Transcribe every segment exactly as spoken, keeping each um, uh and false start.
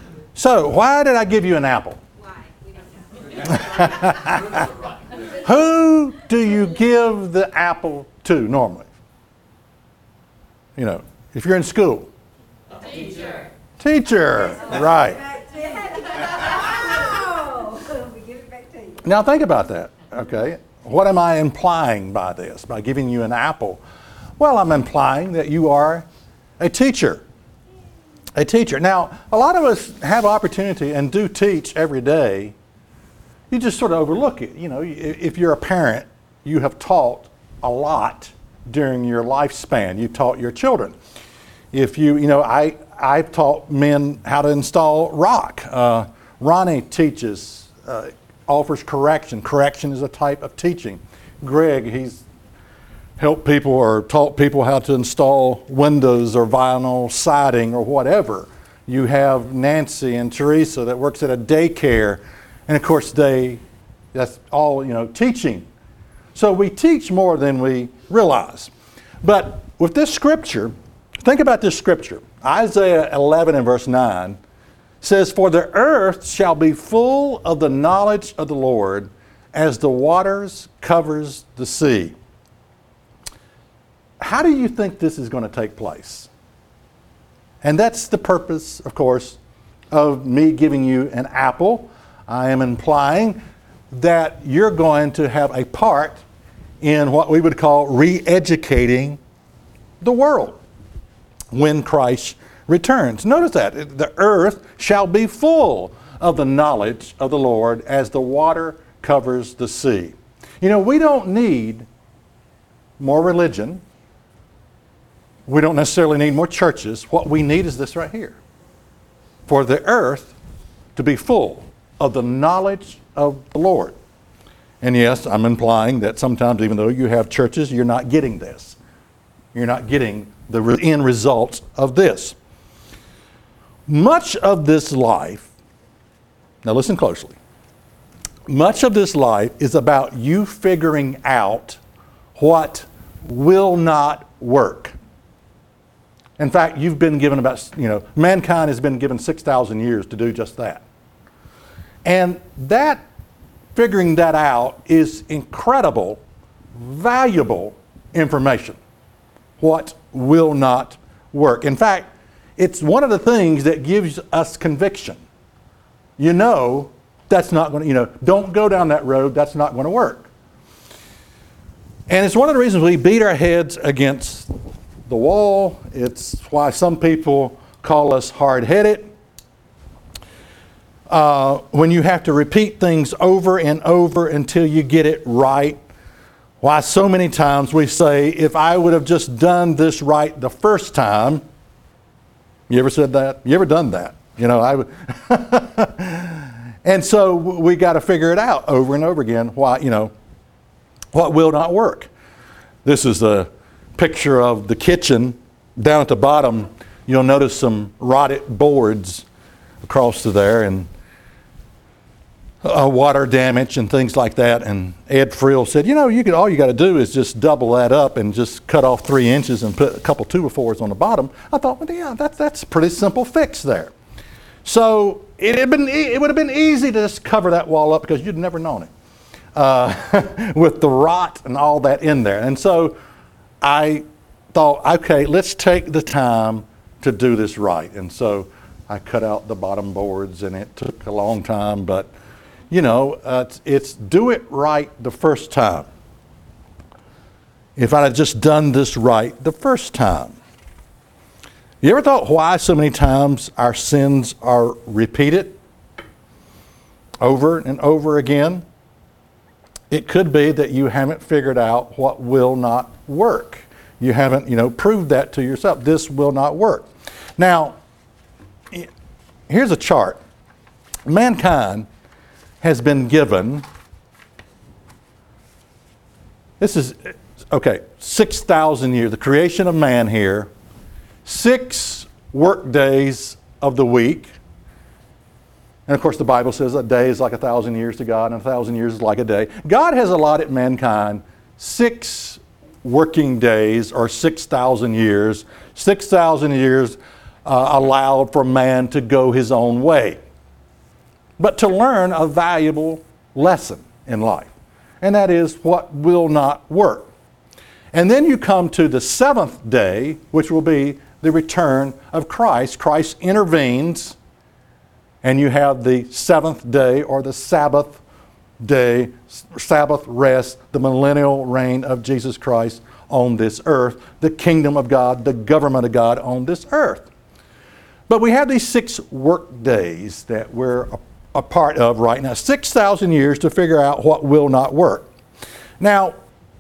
So, why did I give you an apple? Why? We don't know. Who do you give the apple to normally? You know, if you're in school. Teacher. Teacher, right. Oh, we give it back to you. Now think about that, okay? What am I implying by this, by giving you an apple? Well, I'm implying that you are a teacher. A teacher. Now, a lot of us have opportunity and do teach every day. You just sort of overlook it. You know, if you're a parent, you have taught a lot during your lifespan. You taught your children. If you, you know, I, I've taught men how to install rock. Uh, Ronnie teaches, uh, offers correction. Correction is a type of teaching. Greg, he's helped people or taught people how to install windows or vinyl siding or whatever. You have Nancy and Teresa that works at a daycare. And of course they, that's all, you know, teaching. So we teach more than we realize. But with this scripture, think about this scripture. Isaiah eleven and verse nine says, "For the earth shall be full of the knowledge of the Lord as the waters covers the sea." How do you think this is going to take place? And that's the purpose, of course, of me giving you an apple. I am implying that you're going to have a part in what we would call re-educating the world when Christ returns. Notice that. The earth shall be full of the knowledge of the Lord as the water covers the sea. You know, we don't need more religion. We don't necessarily need more churches. What we need is this right here. For the earth to be full of the knowledge of the Lord. And yes, I'm implying that sometimes even though you have churches, you're not getting this. You're not getting the end results of this. Much of this life, now listen closely, much of this life is about you figuring out what will not work. In fact, you've been given about, you know, mankind has been given six thousand years to do just that. And that, figuring that out is incredible, valuable information. What will not work. In fact, it's one of the things that gives us conviction. You know, that's not going to, you know, don't go down that road, that's not going to work. And it's one of the reasons we beat our heads against the wall. It's why some people call us hard-headed. Uh, when you have to repeat things over and over until you get it right. Why so many times we say, if I would have just done this right the first time. You ever said that? You ever done that? You know, I would. And so we got to figure it out over and over again. Why, you know, what will not work. This is a picture of the kitchen. Down at the bottom, you'll notice some rotted boards across to there, and Uh, water damage and things like that. And Ed Frill said, you know, you could all you got to do is just double that up and just cut off three inches and put a couple two by fours on the bottom. I thought, well, yeah, that's that's a pretty simple fix there. So it had been it would have been easy to just cover that wall up because you'd never known it uh, with the rot and all that in there. And so I thought, okay, let's take the time to do this right. And so I cut out the bottom boards, and it took a long time, but you know, uh, it's, it's do it right the first time. If I had just done this right the first time. You ever thought why so many times our sins are repeated over and over again? It could be that you haven't figured out what will not work. You haven't, you know, proved that to yourself. This will not work. Now, here's a chart. Mankind has been given, this is, okay, six thousand years, the creation of man here, six work days of the week. And of course the Bible says a day is like a thousand years to God, and a thousand years is like a day. God has allotted mankind six working days or six thousand years, six thousand years uh, allowed for man to go his own way, but to learn a valuable lesson in life, and that is what will not work. And then you come to the seventh day, which will be the return of Christ. Christ intervenes, and you have the seventh day, or the Sabbath day, Sabbath rest, the millennial reign of Jesus Christ on this earth, the kingdom of God, the government of God on this earth. But we have these six work days that we're a, a part of right now, six thousand years to figure out what will not work. Now,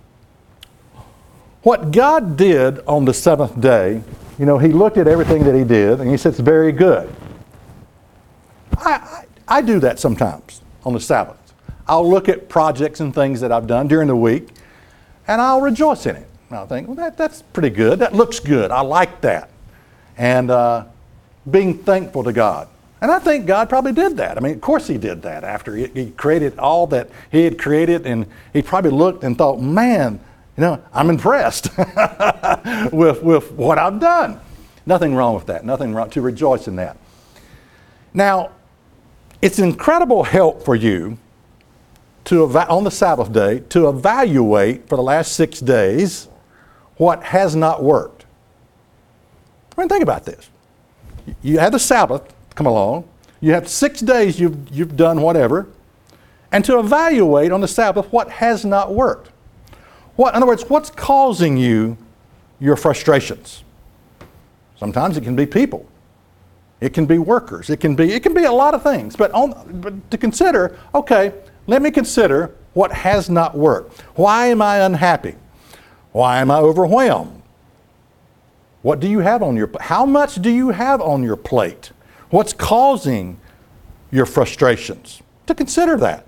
what God did on the seventh day, you know, he looked at everything that he did and he said, it's very good. I, I, I do that sometimes on the Sabbath. I'll look at projects and things that I've done during the week and I'll rejoice in it. And I'll think, well, that, that's pretty good. That looks good. I like that. And uh, being thankful to God. And I think God probably did that. I mean, of course he did that after he, he created all that he had created, and he probably looked and thought, man, you know, I'm impressed with, with what I've done. Nothing wrong with that. Nothing wrong to rejoice in that. Now, it's an incredible help for you to eva- on the Sabbath day to evaluate for the last six days what has not worked. I mean, think about this. You have the Sabbath come along. You have six days you've, you've done whatever. And to evaluate on the Sabbath what has not worked. What, in other words, what's causing you your frustrations? Sometimes it can be people. It can be workers. It can be, it can be a lot of things. But, on, but to consider, okay, let me consider what has not worked. Why am I unhappy? Why am I overwhelmed? What do you have on your, how much do you have on your plate? What's causing your frustrations? To consider that.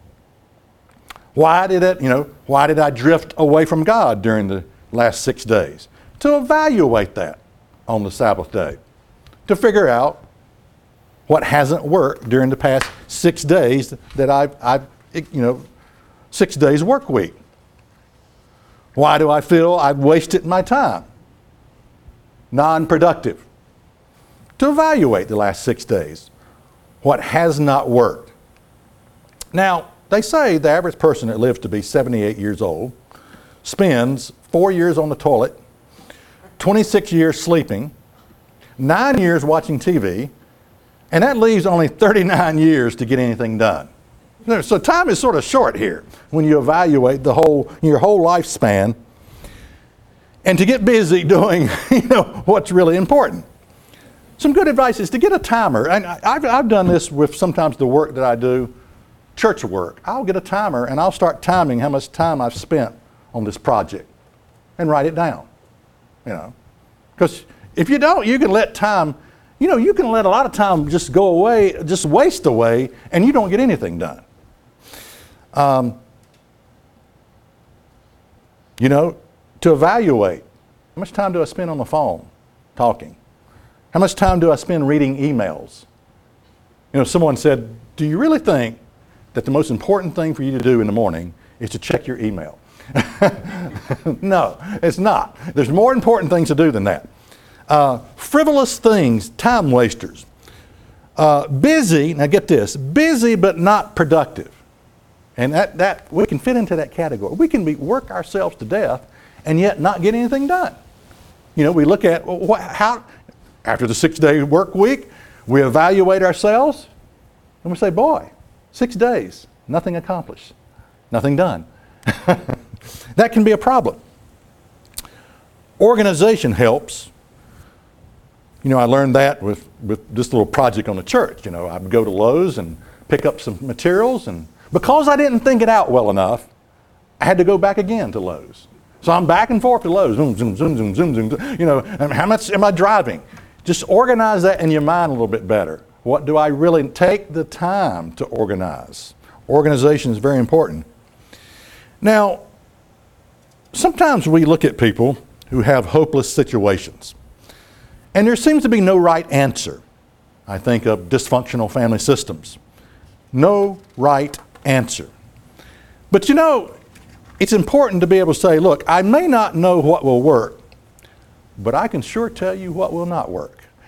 Why did it, you know, why did I drift away from God during the last six days? To evaluate that on the Sabbath day. To figure out what hasn't worked during the past six days that I've, I've, you know, six days work week. Why do I feel I've wasted my time? Non-productive. To evaluate the last six days. What has not worked. Now, they say the average person that lives to be seventy-eight years old spends four years on the toilet, twenty-six years sleeping, nine years watching T V, and that leaves only thirty-nine years to get anything done. So time is sort of short here when you evaluate the whole, your whole lifespan, and to get busy doing, you know, what's really important. Some good advice is to get a timer. And I've, I've done this with sometimes the work that I do, church work. I'll get a timer and I'll start timing how much time I've spent on this project and write it down. You know, because if you don't, you can let time, you know, you can let a lot of time just go away, just waste away, and you don't get anything done. Um, you know, to evaluate, how much time do I spend on the phone talking? How much time do I spend reading emails? You know, someone said, do you really think that the most important thing for you to do in the morning is to check your email? No, it's not. There's more important things to do than that. Uh, frivolous things, time wasters. Uh, busy, now get this, busy but not productive. And that, that we can fit into that category. We can be, work ourselves to death and yet not get anything done. You know, we look at well, what, how, after the six-day work week, we evaluate ourselves and we say, boy, six days, nothing accomplished, nothing done. That can be a problem. Organization helps. You know, I learned that with, with this little project on the church. You know, I would go to Lowe's and pick up some materials, and because I didn't think it out well enough, I had to go back again to Lowe's. So I'm back and forth to Lowe's, zoom, zoom, zoom, zoom, zoom, zoom. You know, and how much am I driving? Just organize that in your mind a little bit better. What do I really take the time to organize? Organization is very important. Now, sometimes we look at people who have hopeless situations, and there seems to be no right answer. I think of dysfunctional family systems. No right answer. But you know, it's important to be able to say, look, I may not know what will work, but I can sure tell you what will not work.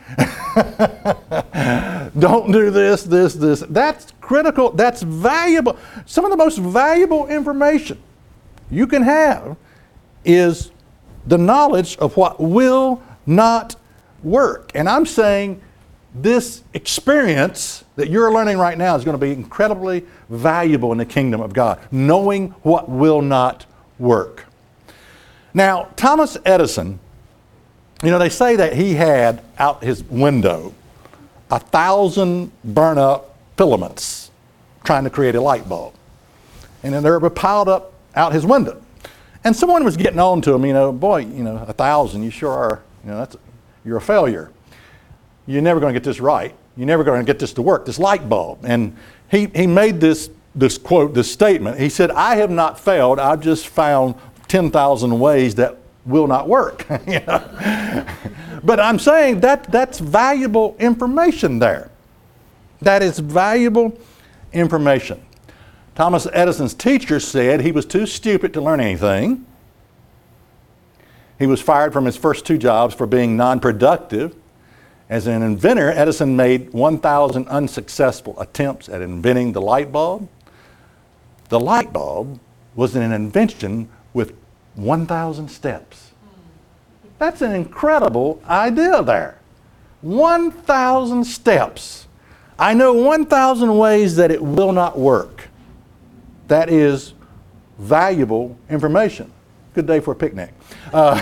Don't do this, this, this. That's critical. That's valuable. Some of the most valuable information you can have is the knowledge of what will not work. And I'm saying this experience that you're learning right now is going to be incredibly valuable in the kingdom of God, knowing what will not work. Now, Thomas Edison, you know, they say that he had out his window a thousand burn up filaments trying to create a light bulb. And then they were piled up out his window. And someone was getting on to him, you know, boy, you know, a thousand, you sure are, you know, that's, you're a failure. You're never going to get this right. You're never going to get this to work, this light bulb. And he, he made this, this quote, this statement. He said, I have not failed. I've just found ten thousand ways that will not work. You know? But I'm saying that that's valuable information there. That is valuable information. Thomas Edison's teacher said he was too stupid to learn anything. He was fired from his first two jobs for being non-productive. As an inventor, Edison made one thousand unsuccessful attempts at inventing the light bulb. The light bulb was an invention with one thousand steps. That's an incredible idea there. one thousand steps. I know one thousand ways that it will not work. That is valuable information. Good day for a picnic. Uh,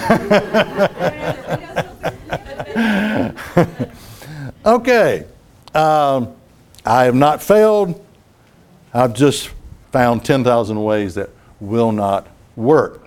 okay. Um, I have not failed. I've just found ten thousand ways that will not work.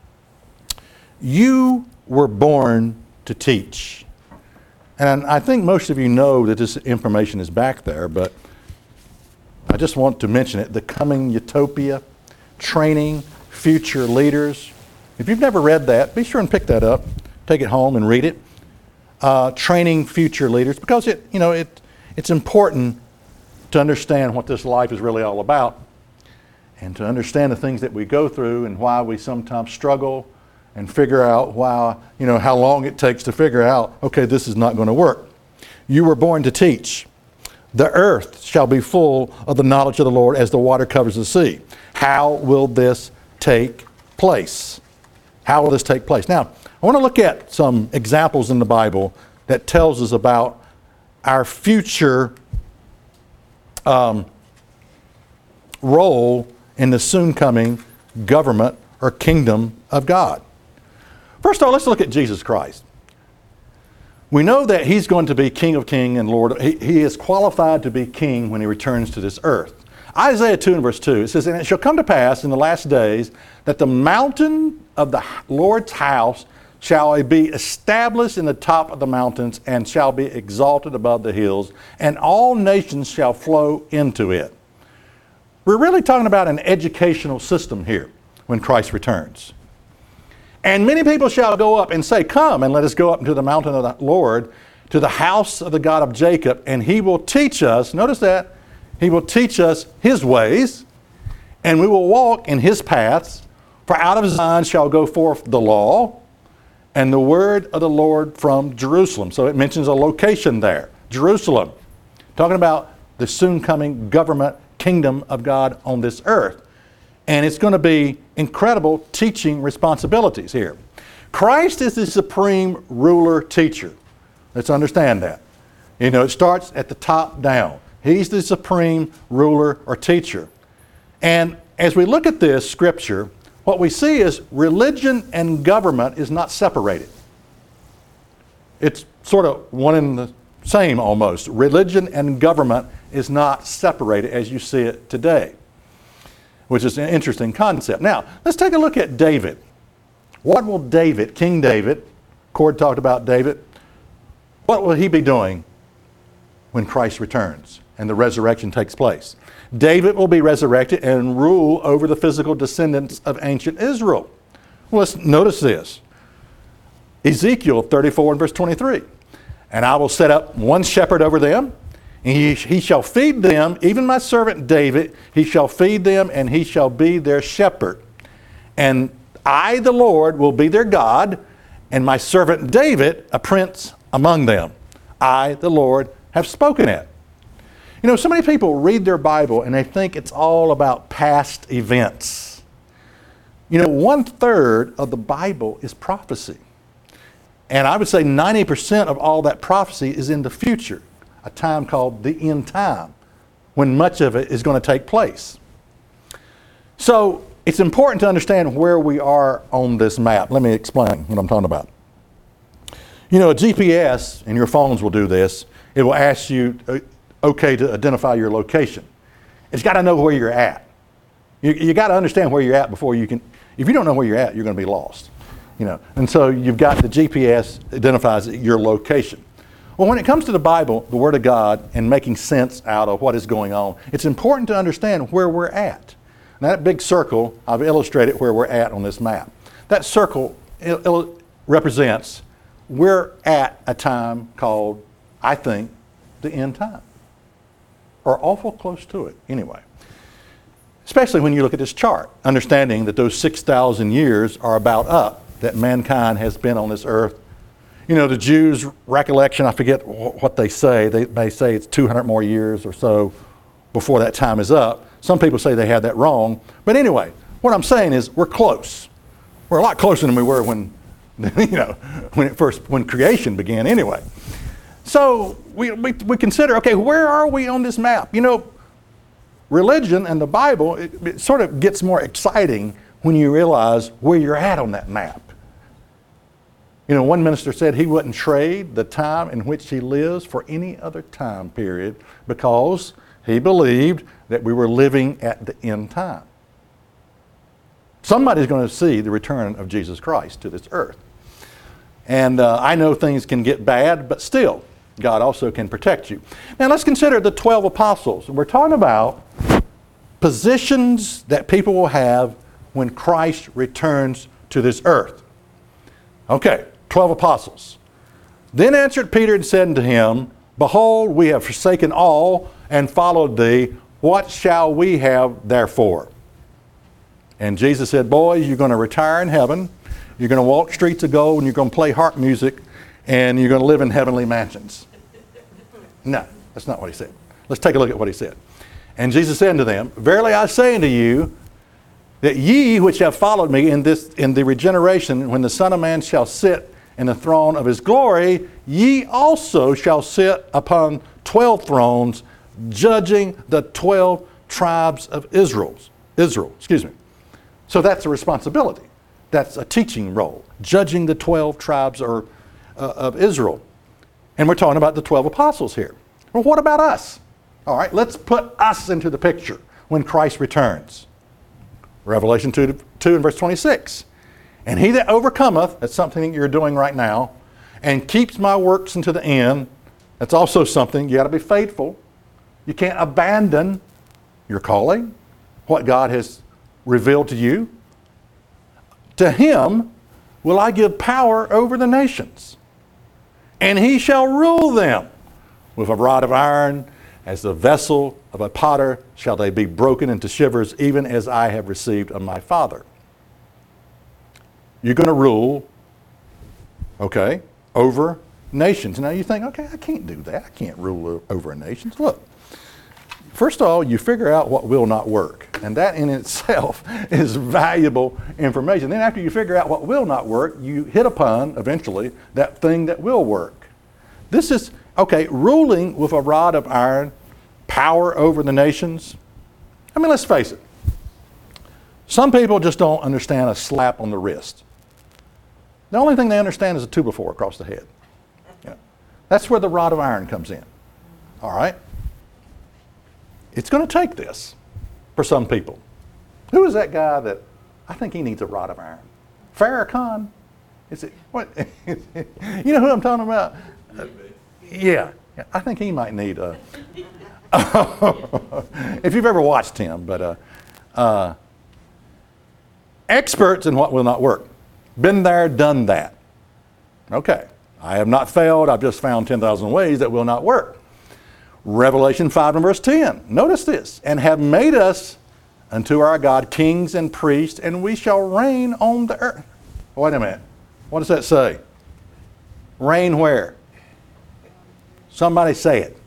You were born to teach. And I think most of you know that this information is back there, but I just want to mention it. The Coming Utopia, Training Future Leaders. If you've never read that, be sure and pick that up. Take it home and read it. Uh, training Future Leaders, because it, you know, it, it's important to understand what this life is really all about, and to understand the things that we go through and why we sometimes struggle, and figure out why, you know, how long it takes to figure out, okay, this is not going to work. You were born to teach. The earth shall be full of the knowledge of the Lord as the water covers the sea. How will this take place? How will this take place? Now, I want to look at some examples in the Bible that tells us about our future um, role in the soon coming government or kingdom of God. First of all, let's look at Jesus Christ. We know that he's going to be King of Kings and Lord. He, he is qualified to be king when he returns to this earth. Isaiah two and verse two, it says, and it shall come to pass in the last days that the mountain of the Lord's house shall be established in the top of the mountains and shall be exalted above the hills, and all nations shall flow into it. We're really talking about an educational system here when Christ returns. And many people shall go up and say, come and let us go up into the mountain of the Lord, to the house of the God of Jacob, and he will teach us, notice that, he will teach us his ways, and we will walk in his paths. For out of Zion shall go forth the law, and the word of the Lord from Jerusalem. So it mentions a location there, Jerusalem. Talking about the soon coming government kingdom of God on this earth. And it's going to be incredible teaching responsibilities here. Christ is the supreme ruler teacher. Let's understand that. You know, it starts at the top down. He's the supreme ruler or teacher. And as we look at this scripture, what we see is religion and government is not separated. It's sort of one and the same almost. Religion and government is not separated as you see it today, which is an interesting concept. Now, let's take a look at David. What will David, King David, Cord talked about David, what will he be doing when Christ returns and the resurrection takes place? David will be resurrected and rule over the physical descendants of ancient Israel. Well, let's notice this. Ezekiel thirty-four and verse twenty-three. And I will set up one shepherd over them, and he, he shall feed them, even my servant David, he shall feed them, and he shall be their shepherd. And I, the Lord, will be their God, and my servant David, a prince among them. I, the Lord, have spoken it. You know, so many people read their Bible and they think it's all about past events. You know, one third of the Bible is prophecy. And I would say ninety percent of all that prophecy is in the future, a time called the end time, when much of it is going to take place. So it's important to understand where we are on this map. Let me explain what I'm talking about. You know, a G P S, and your phones will do this, it will ask you, uh, okay, to identify your location. It's got to know where you're at. You, you got to understand where you're at before you can, if you don't know where you're at, you're going to be lost. You know, and so you've got the G P S identifies your location. Well, when it comes to the Bible, the Word of God, and making sense out of what is going on, it's important to understand where we're at. Now, that big circle, I've illustrated where we're at on this map. That circle il- il- represents we're at a time called, I think, the end time. Or awful close to it, anyway. Especially when you look at this chart, understanding that those six thousand years are about up, that mankind has been on this earth. You know, the Jews' recollection, I forget wh- what they say. They may say it's two hundred more years or so before that time is up. Some people say they had that wrong. But anyway, what I'm saying is we're close. We're a lot closer than we were when, you know, when it first, when creation began anyway. So we, we, we consider, okay, where are we on this map? You know, religion and the Bible, it, it sort of gets more exciting when you realize where you're at on that map. You know, one minister said he wouldn't trade the time in which he lives for any other time period because he believed that we were living at the end time. Somebody's going to see the return of Jesus Christ to this earth. And uh, I know things can get bad, but still, God also can protect you. Now let's consider the twelve apostles. We're talking about positions that people will have when Christ returns to this earth. Okay, twelve apostles. Then answered Peter and said unto him, Behold, we have forsaken all and followed thee. What shall we have therefore? And Jesus said, Boys, you're going to retire in heaven. You're going to walk streets of gold and you're going to play harp music and you're going to live in heavenly mansions. No, that's not what he said. Let's take a look at what he said. And Jesus said unto them, Verily I say unto you, that ye which have followed me in this in the regeneration, when the Son of Man shall sit in the throne of his glory, ye also shall sit upon twelve thrones, judging the twelve tribes of Israel. Israel, excuse me. So that's a responsibility. That's a teaching role, judging the twelve tribes or, uh, of Israel. And we're talking about the twelve apostles here. Well, what about us? All right, let's put us into the picture when Christ returns. Revelation two, two and verse twenty-six. And he that overcometh, that's something that you're doing right now, and keeps my works unto the end, that's also something, you got to be faithful. You can't abandon your calling, what God has revealed to you. To him will I give power over the nations, and he shall rule them with a rod of iron, as the vessel of a potter shall they be broken into shivers, even as I have received of my Father. You're going to rule, okay, over nations. Now you think, okay, I can't do that. I can't rule over nations. Look, first of all, you figure out what will not work. And that in itself is valuable information. Then after you figure out what will not work, you hit upon, eventually, that thing that will work. This is, okay, ruling with a rod of iron, power over the nations. I mean, let's face it. Some people just don't understand a slap on the wrist. The only thing they understand is a two by four across the head. Yeah. That's where the rod of iron comes in. All right? It's going to take this for some people. Who is that guy that, I think he needs a rod of iron? Farrakhan? Is it, what? You know who I'm talking about? Uh, yeah, yeah, I think he might need a, if you've ever watched him, but uh, uh, experts in what will not work. Been there, done that. Okay, I have not failed. I've just found ten thousand ways that will not work. Revelation five and verse ten. Notice this. And have made us unto our God kings and priests, and we shall reign on the earth. Wait a minute. What does that say? Reign where? Somebody say it.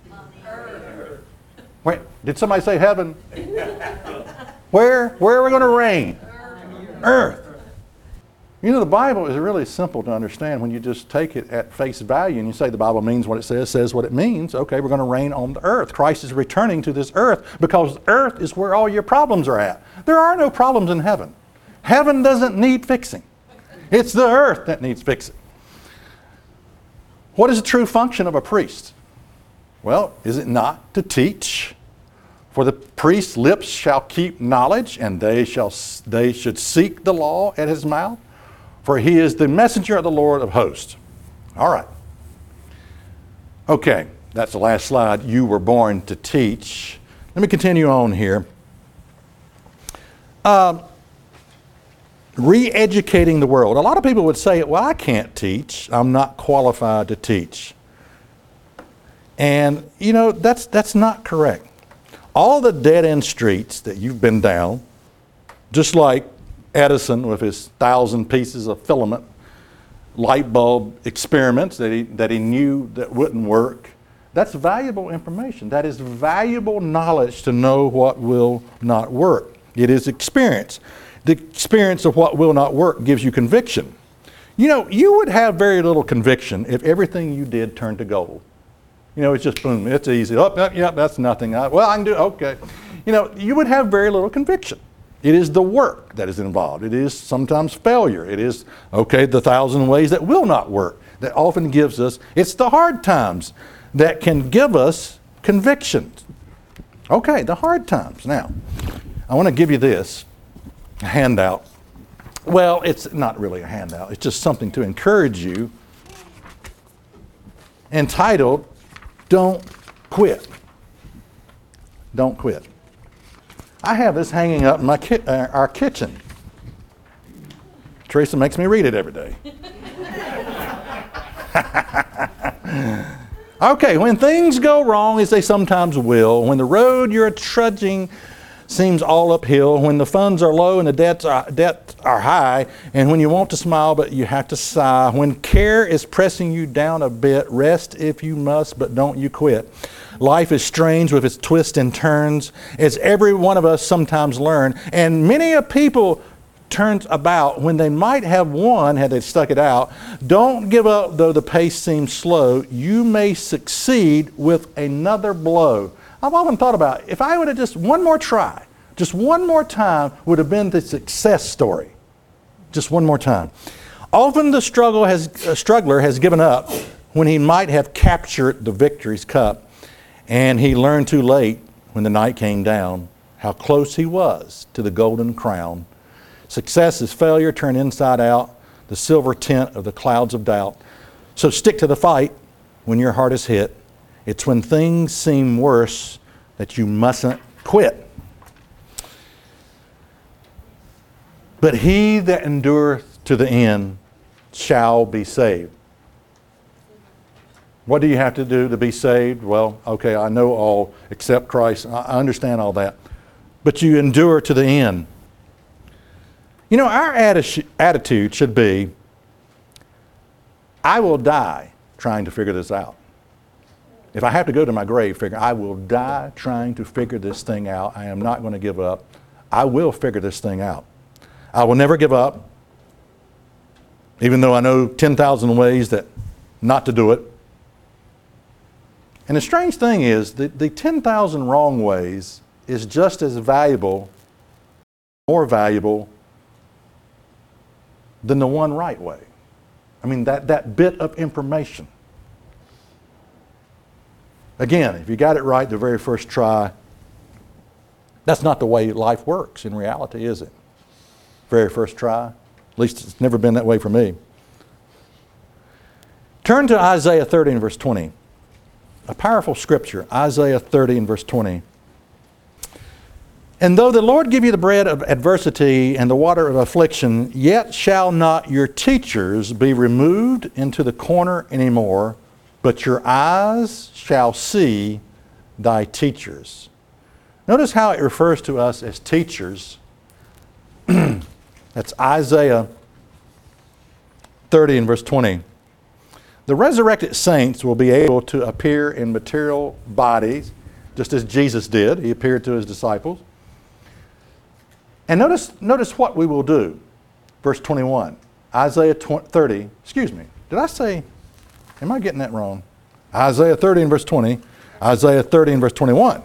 Wait, did somebody say heaven? Where? Where are we going to reign? Earth. You know, the Bible is really simple to understand when you just take it at face value and you say the Bible means what it says, says what it means. Okay, we're going to reign on the earth. Christ is returning to this earth because earth is where all your problems are at. There are no problems in heaven. Heaven doesn't need fixing. It's the earth that needs fixing. What is the true function of a priest? Well, is it not to teach? For the priest's lips shall keep knowledge, and they shall they should seek the law at his mouth. For he is the messenger of the Lord of hosts. All right. Okay, that's the last slide. You were born to teach. Let me continue on here. Uh, re-educating the world. A lot of people would say, well, I can't teach. I'm not qualified to teach. And, you know, that's that's not correct. All the dead-end streets that you've been down, just like Edison with his thousand pieces of filament light bulb experiments that he, that he knew that wouldn't work, that's valuable information. That is valuable knowledge to know what will not work. It is experience. The experience of what will not work gives you conviction. You know, you would have very little conviction if everything you did turned to gold. You know, it's just boom, it's easy. Oh, yeah, yeah, that's nothing. I, well, I can do, okay. You know, you would have very little conviction. It is the work that is involved. It is sometimes failure. It is, okay, the thousand ways that will not work that often gives us, it's the hard times that can give us convictions. Okay, the hard times. Now, I want to give you this handout. Well, it's not really a handout. It's just something to encourage you, entitled, Don't Quit. Don't quit. I have this hanging up in my ki- uh, our kitchen. Teresa makes me read it every day. Okay, when things go wrong, as they sometimes will, when the road you're trudging seems all uphill, when the funds are low and the debts are, debts are high, and when you want to smile but you have to sigh, when care is pressing you down a bit, rest if you must, but don't you quit. Life is strange with its twists and turns, as every one of us sometimes learn, and many a people turns about when they might have won had they stuck it out. Don't give up though the pace seems slow. You may succeed with another blow. I've often thought about, if I would have just one more try, just one more time would have been the success story. Just one more time. Often the struggle has, uh, struggler has given up when he might have captured the victory's cup, and he learned too late when the night came down how close he was to the golden crown. Success is failure turned inside out, the silver tint of the clouds of doubt. So stick to the fight when your heart is hit. It's when things seem worse that you mustn't quit. But he that endureth to the end shall be saved. What do you have to do to be saved? Well, okay, I know all except Christ. I understand all that. But you endure to the end. You know, our atti- attitude should be, I will die trying to figure this out. If I have to go to my grave, figure, I will die trying to figure this thing out. I am not going to give up. I will figure this thing out. I will never give up, even though I know ten thousand ways that not to do it. And the strange thing is, the, the ten thousand wrong ways is just as valuable, more valuable, than the one right way. I mean, that, that bit of information. Again, if you got it right the very first try, that's not the way life works in reality, is it? Very first try. At least it's never been that way for me. Turn to Isaiah thirty and verse twenty. A powerful scripture, Isaiah thirty and verse twenty. And though the Lord give you the bread of adversity and the water of affliction, yet shall not your teachers be removed into the corner anymore, but your eyes shall see thy teachers. Notice how it refers to us as teachers. That's Isaiah thirty and verse twenty. The resurrected saints will be able to appear in material bodies, just as Jesus did. He appeared to his disciples. And notice, notice what we will do. Verse twenty-one, Isaiah thirty, excuse me, did I say, am I getting that wrong? Isaiah thirty and verse twenty, Isaiah thirty and verse twenty-one.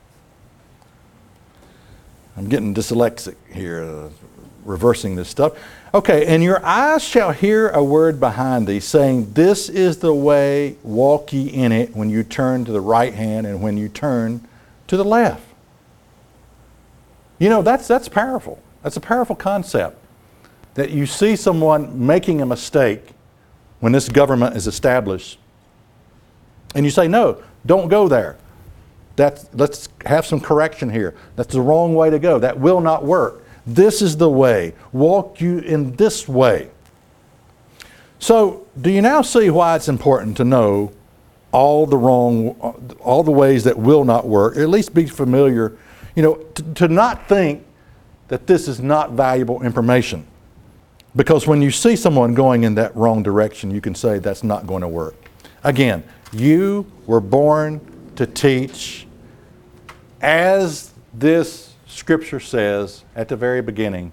I'm getting dyslexic here, uh, reversing this stuff. Okay, and your eyes shall hear a word behind thee, saying, this is the way, walk ye in it, when you turn to the right hand and when you turn to the left. You know, that's, that's powerful. That's a powerful concept. That you see someone making a mistake when this government is established, and you say, no, don't go there. That's, let's have some correction here. That's the wrong way to go. That will not work. This is the way. Walk you in this way. So, do you now see why it's important to know all the wrong, all the ways that will not work, or at least be familiar, you know, to, to not think that this is not valuable information. Because when you see someone going in that wrong direction, you can say that's not going to work. Again, you were born to teach, as this Scripture says at the very beginning,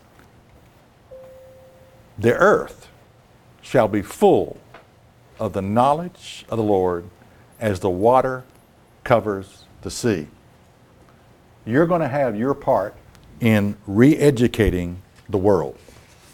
the earth shall be full of the knowledge of the Lord as the water covers the sea. You're going to have your part in re-educating the world.